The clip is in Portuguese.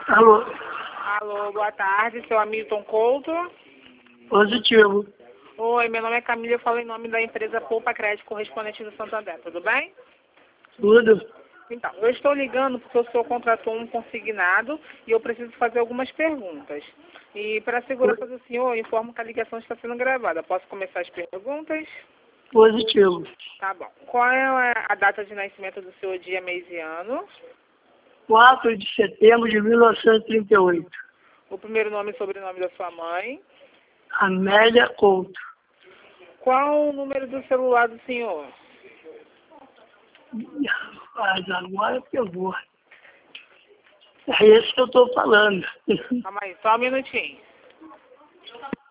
Alô? Alô, boa tarde, seu Hamilton Couto. Positivo. Oi, meu nome é Camila, eu falo em nome da empresa Poupa Crédito Correspondente do Santander, tudo bem? Tudo? Então, eu estou ligando porque o senhor contratou um consignado e eu preciso fazer algumas perguntas. E para a segurança do senhor, eu informo que a ligação está sendo gravada. Posso começar as perguntas? Positivo. Tá bom. Qual é a data de nascimento do senhor, dia, mês e ano? 4 de setembro de 1938. O primeiro nome e sobrenome da sua mãe? Amélia Couto. Qual o número do celular do senhor? Mas agora pegou. É esse que eu estou falando. Calma aí, só um minutinho.